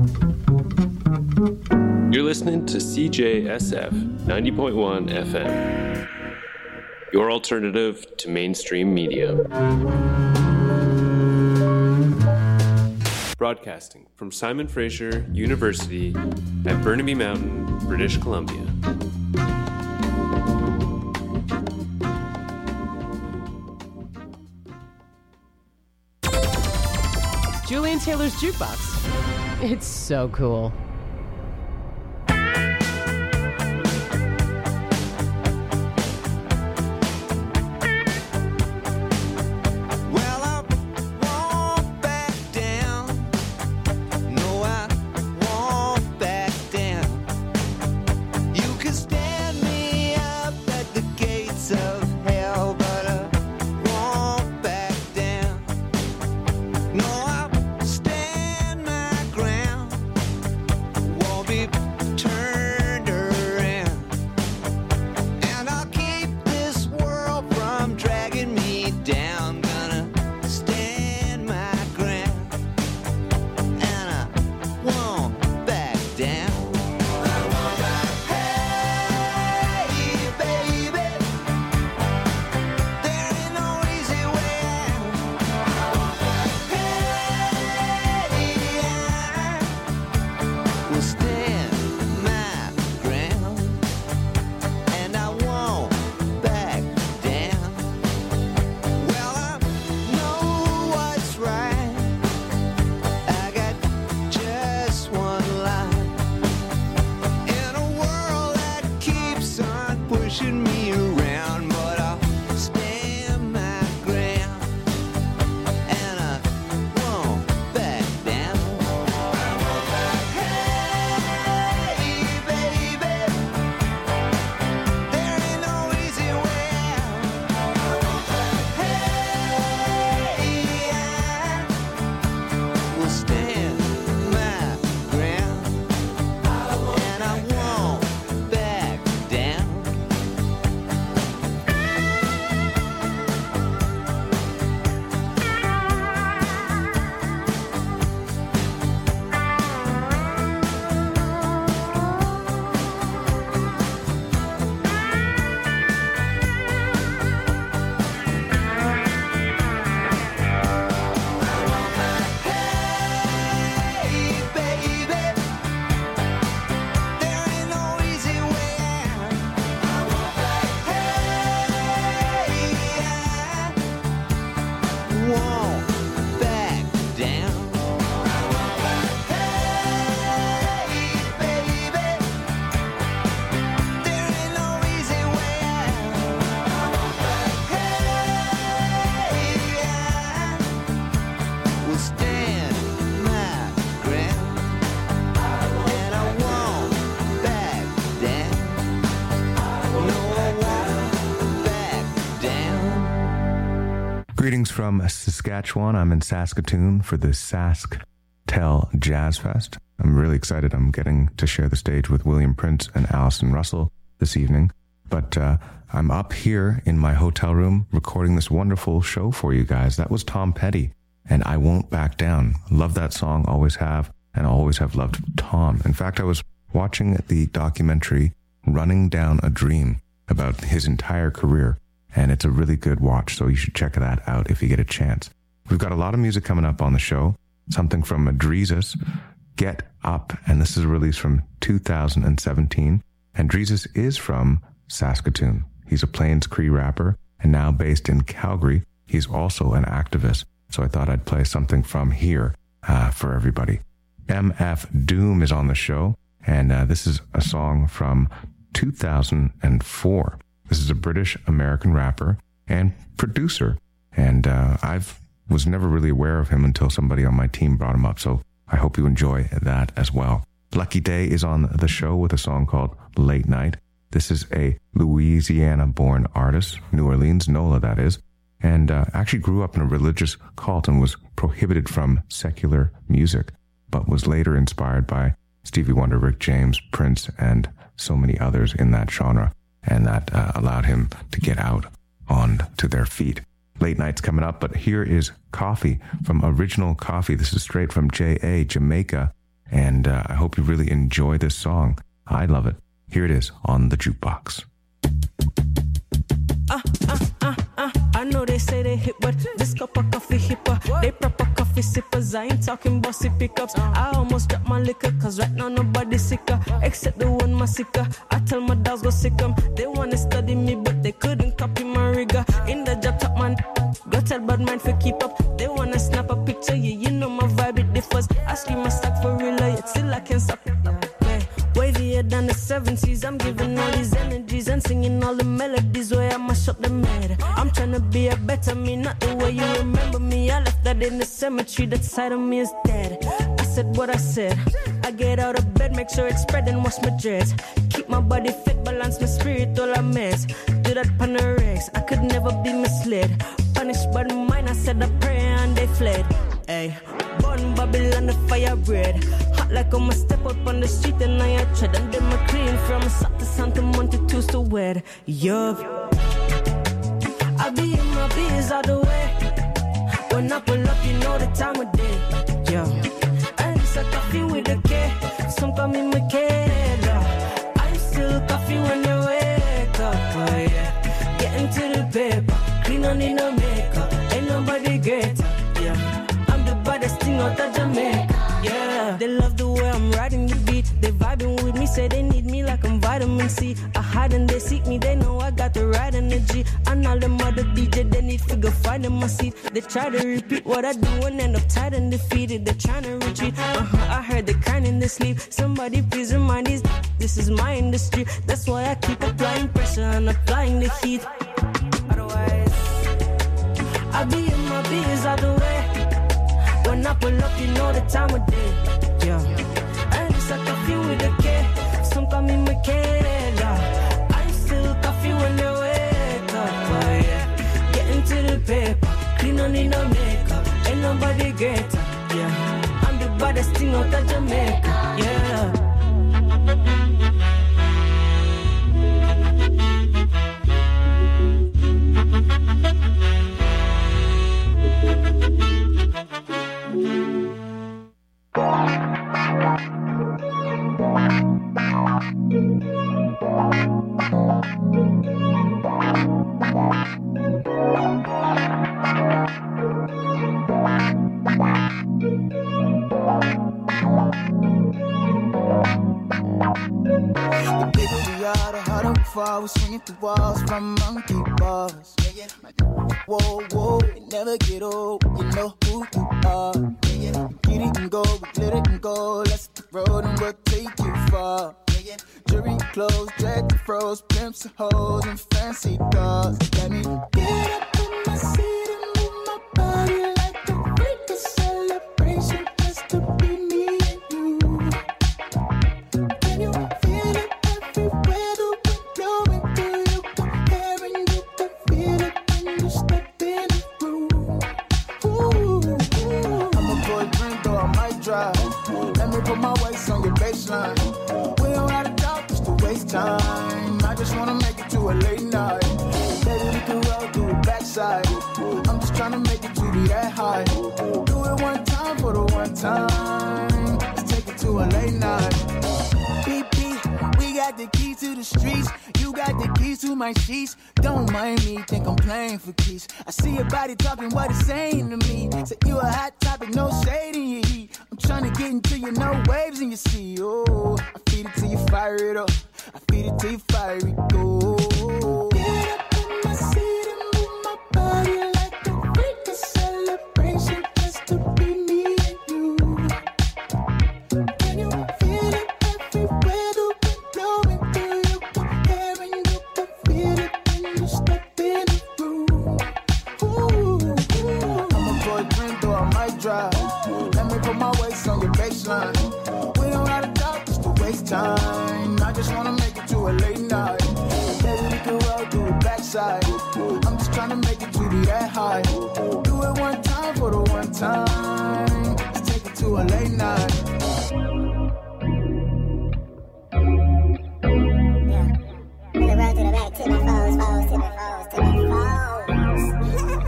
You're listening to CJSF 90.1 FM, your alternative to mainstream media. Broadcasting from Simon Fraser University at Burnaby Mountain, British Columbia. Julian Taylor's Jukebox. It's so cool. Greetings from Saskatchewan. I'm in Saskatoon for the SaskTel Jazz Fest. I'm really excited. I'm getting to share the stage with William Prince and Alison Russell this evening. But I'm up here in my hotel room recording this wonderful show for you guys. That was Tom Petty and I Won't Back Down. Love that song, always have, and always have loved Tom. In fact, I was watching the documentary Running Down a Dream about his entire career. And it's a really good watch, so you should check that out if you get a chance. We've got a lot of music coming up on the show. Something from Dreezus, Get Up, and this is a release from 2017. And Dreezus is from Saskatoon. He's a Plains Cree rapper, and now based in Calgary. He's also an activist, so I thought I'd play something from here for everybody. MF Doom is on the show, and this is a song from 2004. This is a British-American rapper and producer, and I was never really aware of him until somebody on my team brought him up, so I hope you enjoy that as well. Lucky Day is on the show with a song called Late Night. This is a Louisiana-born artist, New Orleans, NOLA that is, and actually grew up in a religious cult and was prohibited from secular music, but was later inspired by Stevie Wonder, Rick James, Prince, and so many others in that genre. And that allowed him to get out onto their feet. Late Night's coming up, but here is Coffee from Original Coffee. This is straight from J.A., Jamaica, and I hope you really enjoy this song. I love it. Here it is on the Jukebox. I know they say they hip, but this cup of coffee hipper. They proper coffee sippers. I ain't talking bossy pickups. I almost dropped my liquor, cause right now nobody's sicker, except the one my sicker. I tell my dogs go sick 'em. They wanna study me, but they couldn't copy my rigor. In the job top man, go tell bad man for keep up. They wanna snap a picture, yeah, you know my vibe, it differs. I scream my stack for real, yet still I can't stop. Wavier than the 70s, I'm giving all these energies and singing all the melodies where I mash up the mad. I'm trying to be a better me, not the way you remember me. I left that in the cemetery, that side of me is dead. I said what I said. I get out of bed, make sure it's spread and wash my dreads. Keep my body fit, balance my spirit, all I mess. Do that pan the regs, I could never be misled. Punished by the mind, I said a prayer and they fled. Ay, burn Babylon the fire bread. Hot like I'ma step up on the street and I tread. And then my clean from south to Santa Monte to so wed. Yup, I be in my biz all the way. When I pull up, you know the time of day. Yo, and it's a coffee with a K. Some call me Michaela. I'm still coffee when you wake up. Oh yeah, getting to the paper. Clean, on need no makeup. Ain't nobody greater. Yeah. Baddest thing out of Jamaica, yeah. They love the way I'm riding the beat. They vibing with me, say they need me like I'm vitamin C. I hide and they seek me, they know I got the right energy. And all them other DJ, they need figure find in my seat. They try to repeat what I do and end up tired and defeated. They're trying to retreat, I heard they crying in their sleep. Somebody please remind these, this is my industry. That's why I keep applying pressure and applying the heat. Otherwise, I be in my biz all the way. When I pull up, you know the time of day. Yeah, and it's a coffee with a K. Some call me Michaela. I'm still coffee when they wake up. Oh yeah, getting to the paper. Clean, on need no makeup. Ain't nobody greater. Yeah, I'm the baddest thing out of Jamaica. Yeah. I was swinging through walls from monkey bars. Yeah, yeah. Whoa, whoa, it never get old. You know who you are. Yeah, yeah. Get it and go, we glitter and go. Let's hit the road and we'll take you far. Yeah, yeah. Jewelry, clothes, dread and froze, pimps and hoes and fancy cars. Let me get up in my seat and move my body like a freak. A celebration just to be me and you. Can you feel it everywhere? Let me put my waist on your baseline. We don't have to talk just to waste time. I just wanna make it to a late night. Baby, we can roll through the backside. I'm just trying to make it to be that high. Do it one time for the one time. Let's take it to a late night. Beep, beep, we got the key to the streets. You got the keys to my sheets. Don't mind me, think I'm playing for keys. I see your body talking what it's saying to me. Say you a hot topic, no shade in your heat. I'm trying to get into you, no waves in your sea. Oh, I feed it till you fire it up. I feed it till you fire it go. Get up in my seat and move my body like a freak. A celebration just to be me and you. Can you feel it everywhere? The wind blowing through your hair and you can feel it when you step in the room. Ooh, I'm a boy drink, though I might drive. Let me put my waist on your baseline. We don't have to talk just to waste time. I just wanna make it to a late night. Baby, we can roll through the backside. I'm just trying to make it to be that high. Do it one time for the one time. Let's take it to a late night. Yeah, roll to the back, to the foes, foes, to the foes, to the foes.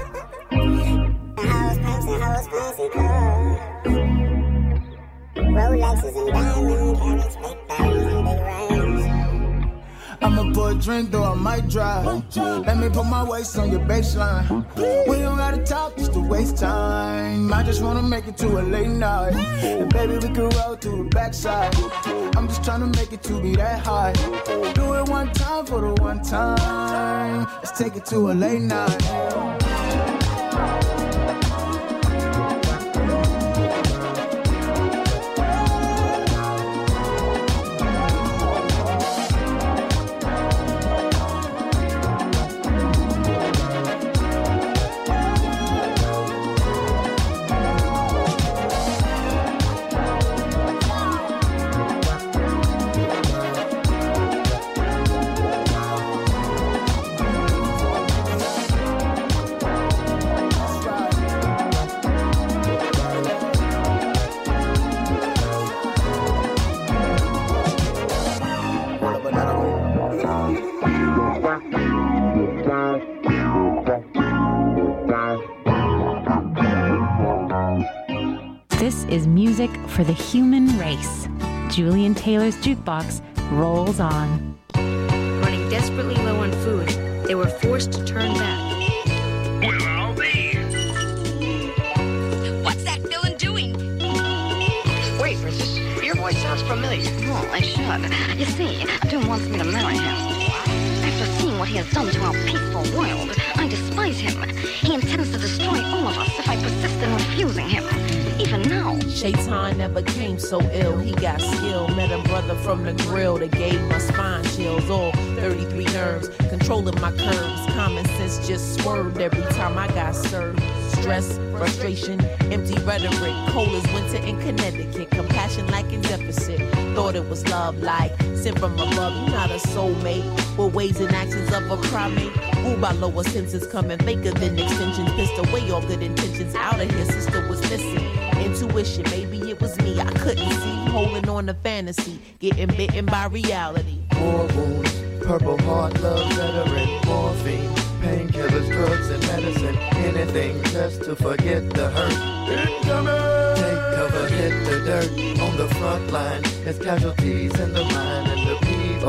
The hoes, pimps, and hoes, fancy clothes. Roll Rolexes and diamond carrots, big bells and big rings. I'ma pour a drink, though I might drive. Let me put my waist on your baseline. We don't gotta talk just to waste time. I just wanna make it to a late night. And baby, we can roll through the backside. I'm just trying to make it to be that high. Do it one time for the one time. Let's take it to a late night. This is music for the human race. Julian Taylor's Jukebox rolls on. Running desperately low on food, they were forced to turn back. Where are they? What's that villain doing? Wait, Princess, your voice sounds familiar. Oh, I should. You see, Doom wants me to marry him. After seeing what he has done to our peaceful world, I despise him. He intends to destroy all of us if I persist in refusing him. Even now. Shaitan never came so ill. He got skill. Met a brother from the grill that gave my spine chills. All 33 nerves, controlling my curves. Common sense just swerved every time I got served. Stress, frustration, empty rhetoric. Cold as winter in Connecticut. Compassion lacking deficit. Thought it was love like sent from above. You're not a soulmate. With ways and actions of a primate. Ruled by lower senses coming faker than extensions. Pissed away all good intentions. Out of here, sister was missing. Intuition, maybe it was me. I couldn't see. Holding on to fantasy. Getting bitten by reality. War wounds, purple heart, love, veteran, morphine, painkillers, drugs, and medicine. Anything just to forget the hurt. Incoming! Take cover, hit the dirt. On the front line, there's casualties in the mind, and the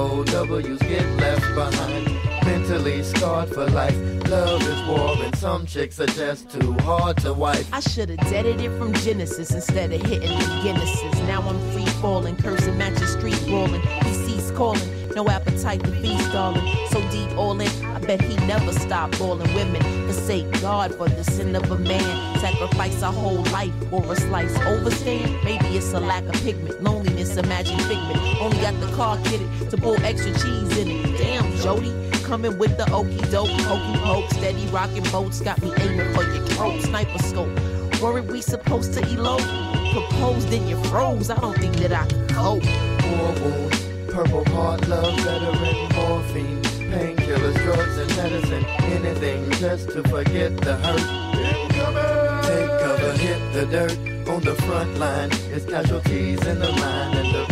POWs get left behind. Mentally scarred for life. Love is war, and some chicks are just too hard to wife. I should've deaded it from Genesis instead of hitting the Guinnesses. Now I'm free falling, cursing, matching street brawling. He ceased calling, no appetite to feast, darling. So deep all in, I bet he never stopped balling. Women forsake God for the sin of a man. Sacrifice a whole life for a slice. Overstand? Maybe it's a lack of pigment. Loneliness, imagine figment. Only got the car kitted to pull extra cheese in it. Damn, Jody. Coming with the okie doke, hokey poke, steady rocking boats, got me aiming for your throat, sniper scope. Worried we supposed to elope? Proposed and you froze, I don't think that I could cope. War wounds, purple heart, love, veteran, morphine, painkillers, drugs, and medicine. Anything just to forget the hurt. Incoming! Take cover, hit the dirt. On the front line, it's casualties in the mind, and the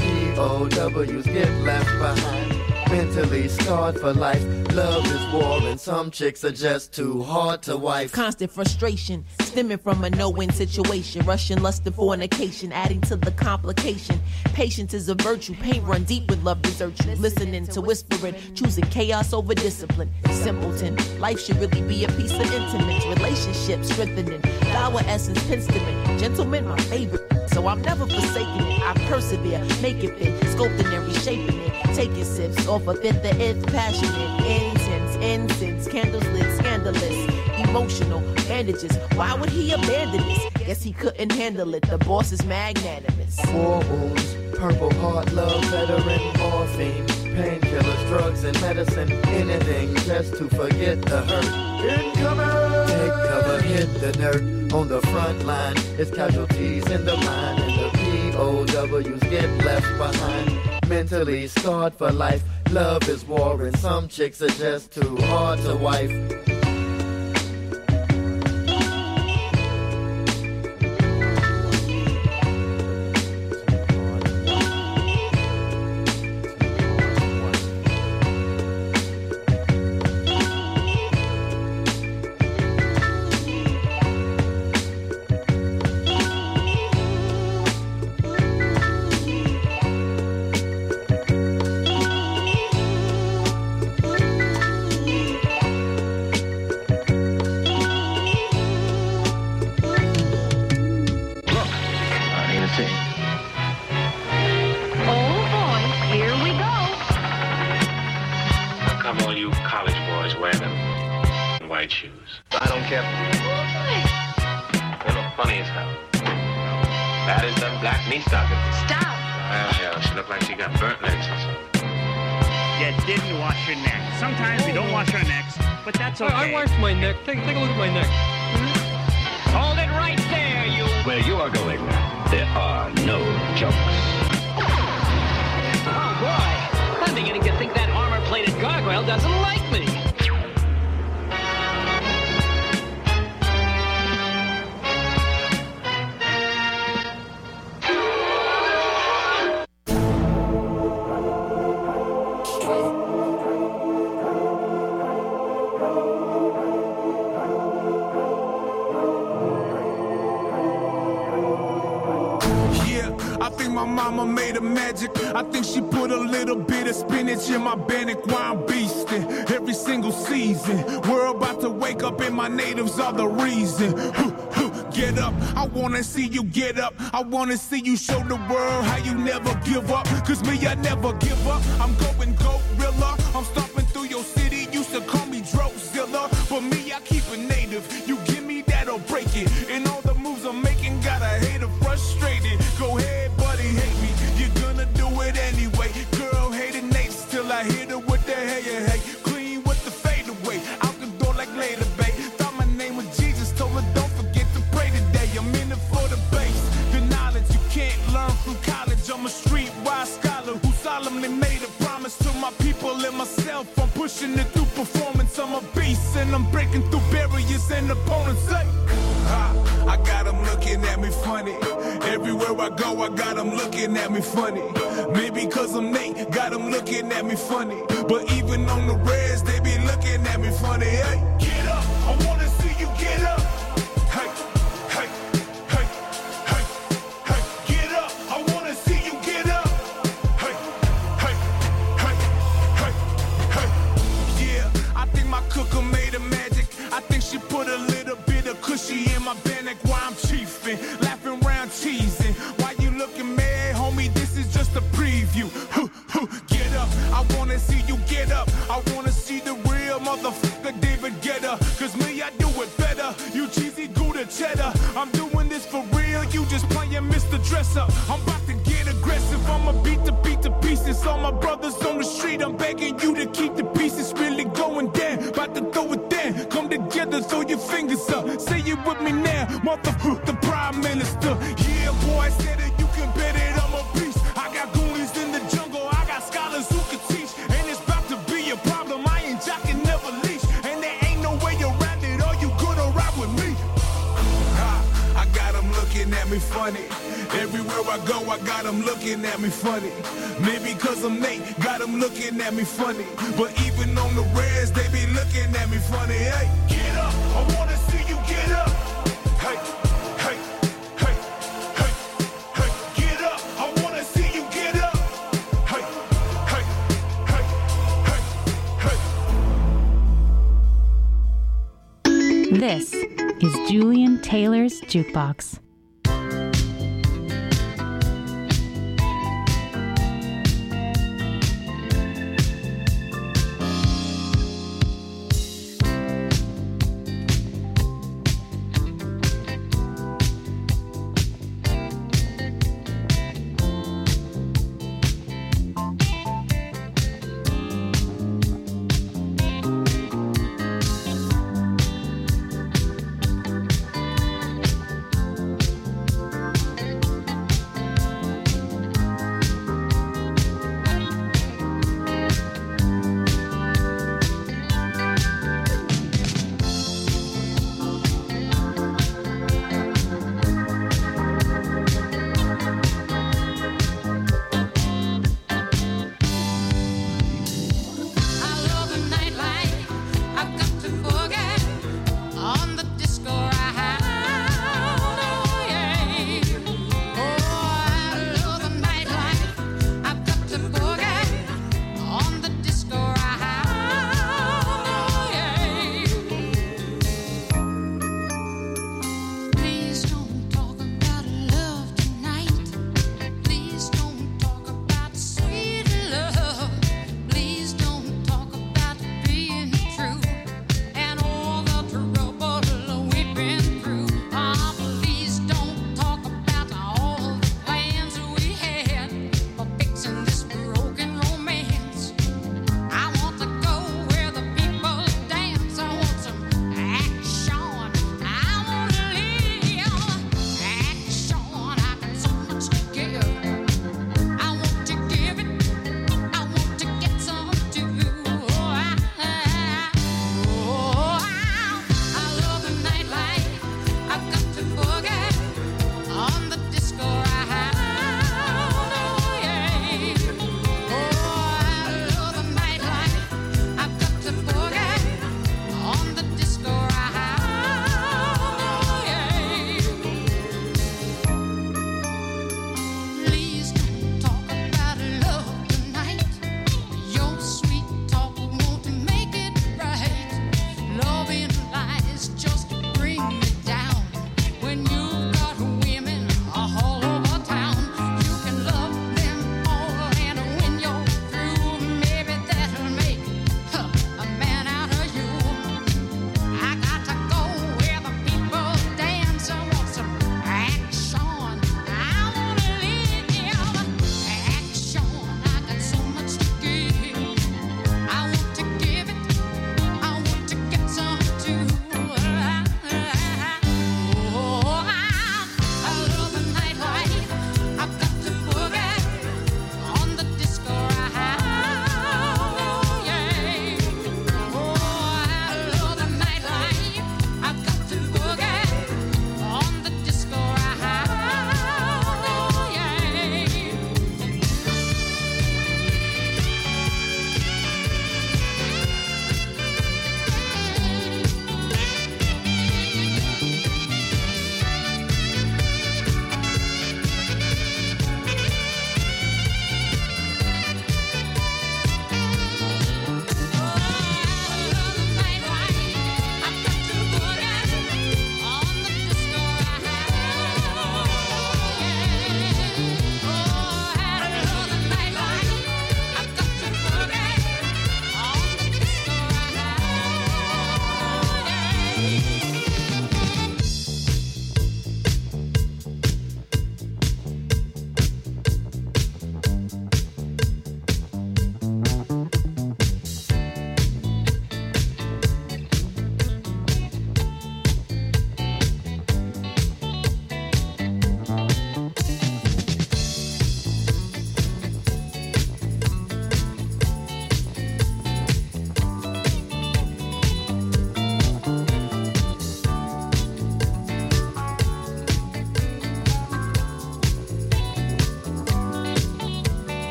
POWs get left behind. Mentally scarred for life. Love is war, and some chicks are just too hard to wife. Constant frustration, stemming from a no-win situation. Russian lust and fornication, adding to the complication. Patience is a virtue, pain run deep with love desert you. Listening to whispering, choosing chaos over discipline. Simpleton, life should really be a piece of intimate. Relationships strengthening, flower essence, penstement. Gentlemen, my favorite, so I'm never forsaking it. I persevere, make it fit, sculpting and reshaping it. Taking sips off a fifth, the nth, passionate, intense, incense, candles lit, scandalous, emotional, bandages. Why would he abandon this? Guess he couldn't handle it. The boss is magnanimous. War wounds, purple heart, love, veteran, morphine, painkillers, drugs, and medicine. Anything just to forget the hurt. Incoming! Take cover, hit the dirt. On the front line, it's casualties in the mind, and the POWs get left behind. Mentally scarred for life. Love is war, and some chicks are just too hard to wife. white shoes. I don't care. They look funny as hell. Bad as them black knee stockings. Stop. Yeah, she looked like she got burnt legs or something. You didn't wash your neck. Sometimes we don't wash our necks, but that's okay. I washed my neck. Take a look at my neck. Hold it right there, you... Where you are going, there are no jokes. Oh, boy. I'm beginning to think that armor-plated gargoyle doesn't like me. My mama made a magic. I think she put a little bit of spinach in my Bannock while I'm beastin' every single season. We're about to wake up and my natives are the reason. Get up, I wanna see you get up. I wanna see you show the world how you never give up. Cause me, I never give up. I'm going gorilla. I'm stomping through your city. Used to call me Drozilla. For me, I keep it native. You give me that or break it. And all the moves I'm making got a hater frustrated. Go ahead, hate me, you're gonna do it anyway. Girl hating Nates till I hit her with the hey. Clean with the fade away, out the door like later, babe. Thought my name was Jesus, told her don't forget to pray today. I'm in it for the base, the knowledge you can't learn from college. I'm a streetwise scholar who solemnly made a promise to my people and myself. I'm pushing it through performance, I'm a beast and I'm breaking through barriers and opponents say, I got them looking at me funny. Everywhere I go, I got them looking at me funny. Maybe cause I'm Nate, got them looking at me funny. But even on the reds, they be looking at me funny. Hey, get up, I wanna see you get up. Hey, hey, hey, hey, hey, get up, I wanna see you get up. Hey, hey, hey, hey, hey. Yeah, I think my cooker made a magic. I think she put a little bit of cushy in my Bannock while I'm chiefing, laughing round cheesing. Why you looking mad, homie? This is just a preview. Get up, I wanna see you get up. I wanna see the real motherfucker David Guetta. Cause me, I do it better. You cheesy Gouda cheddar. I'm doing this for real, you just playing Mr. Dress Up. I'm about to get aggressive, I'ma beat to pieces. All my brothers on the street, I'm begging you to keep the pieces really going down. About to throw it down, come together, throw your fingers up. Say it with me now, motherfucker, the Prime Minister. Yeah, boy, I said it, you can bet it, I'm a beast. I got goonies in the jungle, I got scholars who can teach. And it's about to be a problem, I ain't jocking, never leash. And there ain't no way around it, or you gonna ride with me. I got them looking at me funny. Everywhere I go, I got them looking at me funny. Maybe cause I'm Nate, got them looking at me funny. But even on the reds, they be looking at me funny. Hey, get up, I wanna see you get up. Hey, hey, hey, hey, hey, get up, I wanna see you get up. Hey, hey, hey, hey, hey. This is Julian Taylor's Jukebox.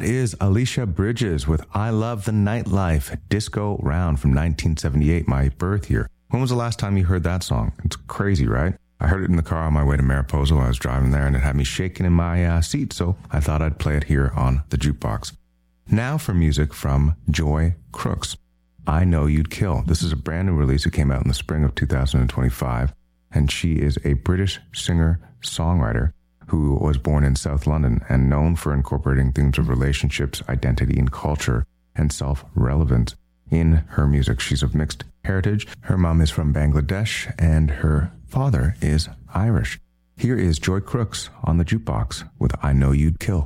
That is Alicia Bridges with I Love the Nightlife, Disco Round from 1978, my birth year. When was the last time you heard that song? It's crazy, right? I heard it in the car on my way to Mariposa while I was driving there, and it had me shaking in my seat, so I thought I'd play it here on the jukebox. Now for music from Joy Crooks. I Know You'd Kill. This is a brand new release. It came out in the spring of 2025, and she is a British singer-songwriter who was born in South London and known for incorporating themes of relationships, identity, and culture, and self-relevance in her music. She's of mixed heritage. Her mom is from Bangladesh, and her father is Irish. Here is Joy Crooks on the jukebox with I Know You'd Kill.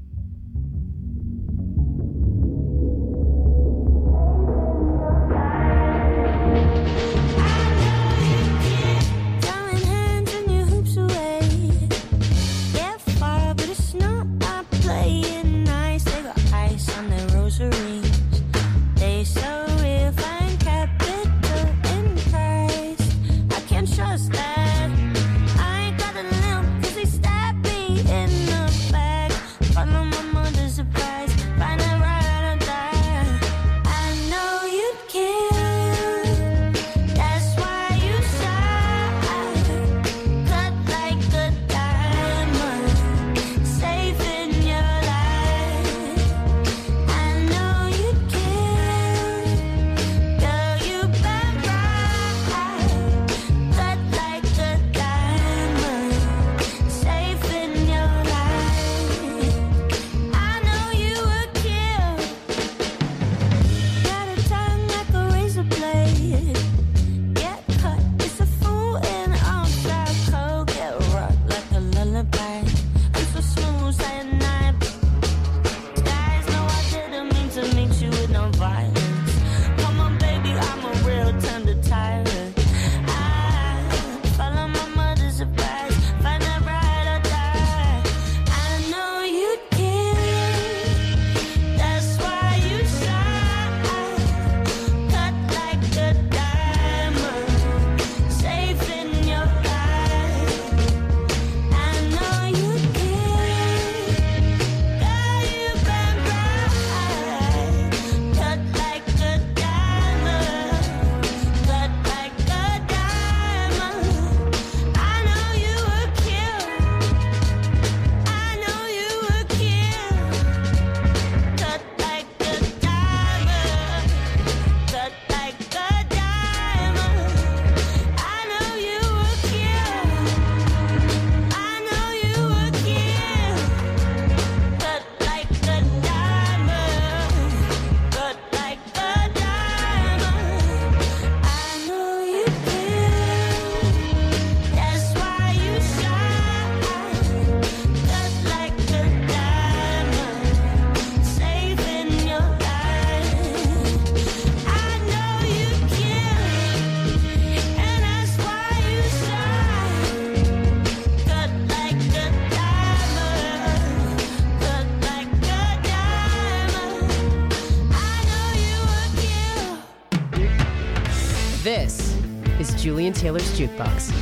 This is Julian Taylor's Jukebox.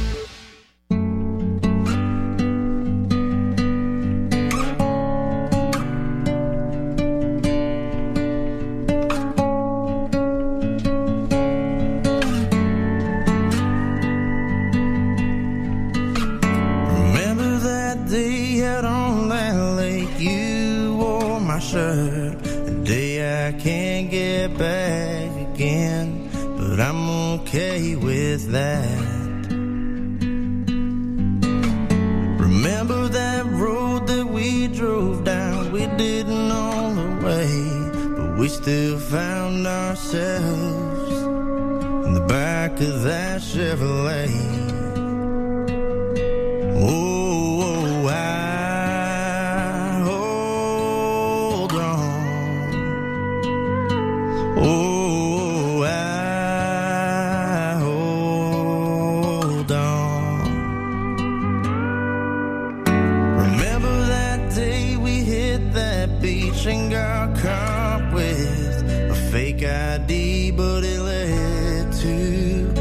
Remember that day out on that lake, you wore my shirt. The day I can't get back again, but I'm okay with that. Remember that road that we drove down, we didn't know the way, but we still found ourselves in the back of that Chevrolet. Oh, I hold on. Oh, I hold on. Remember that day we hit that beach and got caught with a fake ID, but it led to